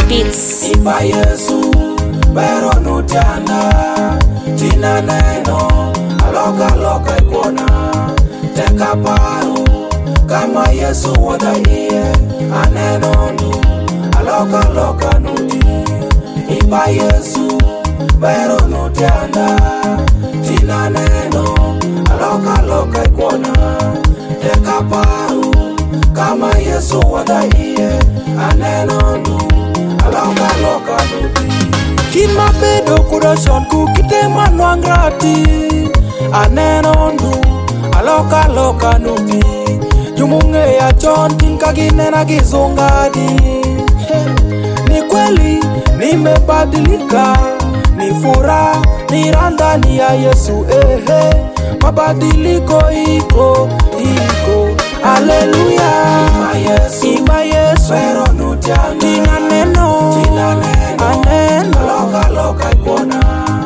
Beats. Iba Yesu bero nutiana tina neno aloka loka ikona teka paru kama Yesu woda iye aneno nu aloka loka nuti. Iba Yesu bero nutiana tina neno aloka loka ikona teka paru kama Yesu woda iye aneno nu aloka loka nuti. Kima bedo kudoshon kukite manwangrati aneno ndu aloka loka nuti. Jumunge ya chon kinka ginena gizungadi. Ni kweli nimebadilika, ni furaha ni randani ya Yesu mabadiliko iko haleluya. Iba Yesu pero nutiana tina neno aneno loka ikona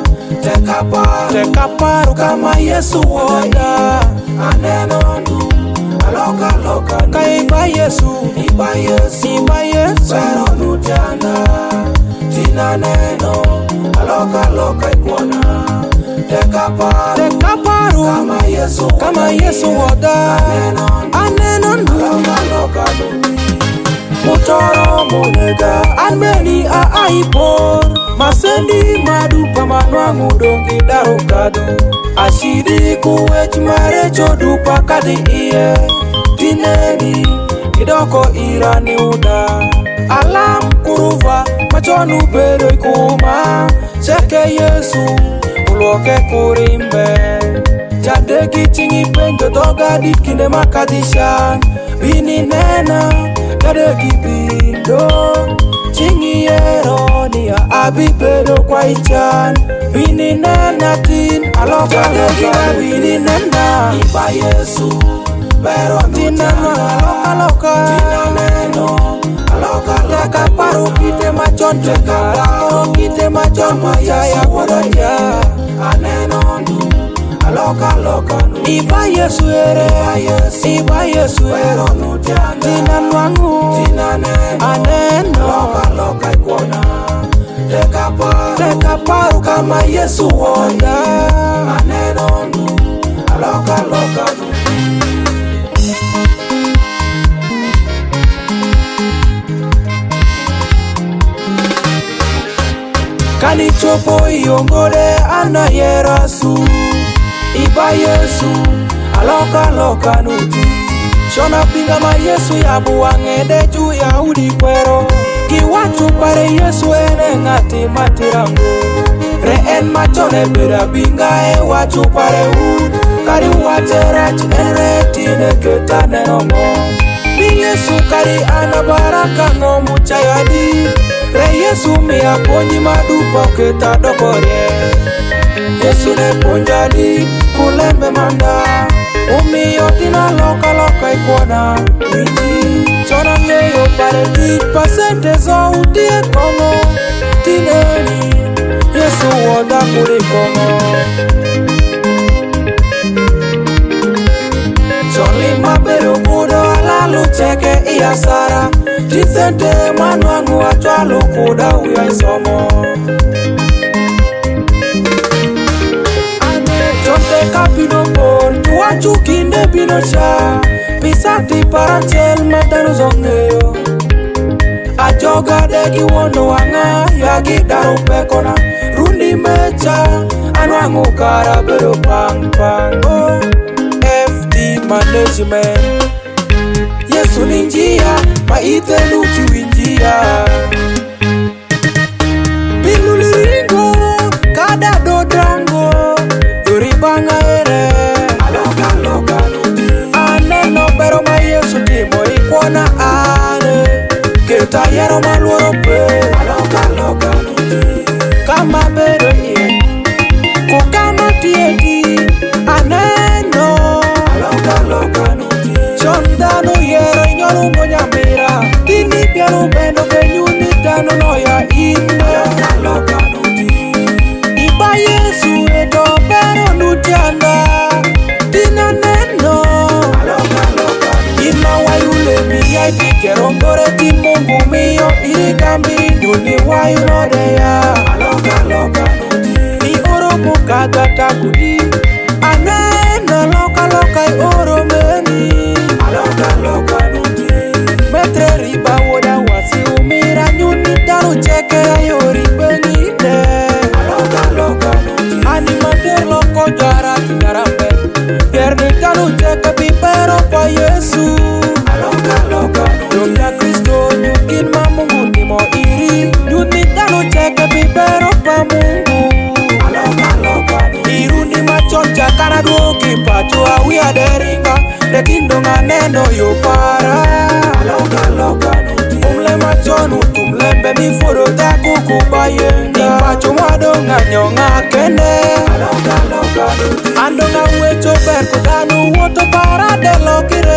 teka paru kama Yesu woda aneno ndu loka ka Iba Yesu pero nutiana tina neno loka ikona teka paru kama Yesu woda aneno ndu loka mutoro munega anmeni aipor masendi madupa manwangu dongi darukado ashidi kuwech mare chodupa kadi iye tineni idoko irani uda alam kuruva machonu bedo ikuma cheke Yesu uloke kurimbe jadegi chingi penjo dogadi kinde makadishan bini nena jadegi bindo chingi eronia abi bedo kwa ichan bini nena tin aloka loka bini nena. Iba Yesu bero aloka tina neno aloka teka paru kite machon kite machon machaya wadaya aneno ndu aloka Iba Yesu Iba Yesu bero nutiana tina nwangu aneno loka ikona teka paru kama Yesu woda aneno ndu aloka nuti. Kani chopo iongode anayerasu Iba Yesu aloka nuti. Shona pinga ma Yesu yabu wangede juu ya udi kwero kiwachu pare Yesu ene ngati matirango re en machone bira binga wachu pare ud kari waterach ere tine ketane nomo bi Yesu kari anabaraka no muchayadi re Yesu miya ponyi madupa keta dokore Yesu ne ponjadi kulembe manda umiyo tina loka ikona wiji chona ngeyo pare 10% zo udie kono tineni Yesu woda kuri kono chonli mabero kudo alalu cheke iasara tisente manwangu achwalo kuda uya isomo teka pino por tuachu kinde pino cha pisati paranchel madano zongeyo ajoga degi wono wanga yagi daru pekona rundi mecha anwangu karabero pang FD management Yesu ninjia maite luchi winjia biluliringo kada dodrango banga ere aloka nuti aneno pero ma Yesu timo ikona ane keta yero maluoro pe aloka nuti kama bero iye kukama tieti aneno aloka nuti chondano yero inyolungo nyamira tini pacho awi aderinga Lekindo nganeno yo para Aloka loka nuti Umle machonu tumlembe mifuro taku kubayenga Ni pacho mwado nganyonga kende Aloka loka nuti Ando nga wecho berko danu woto para de lokire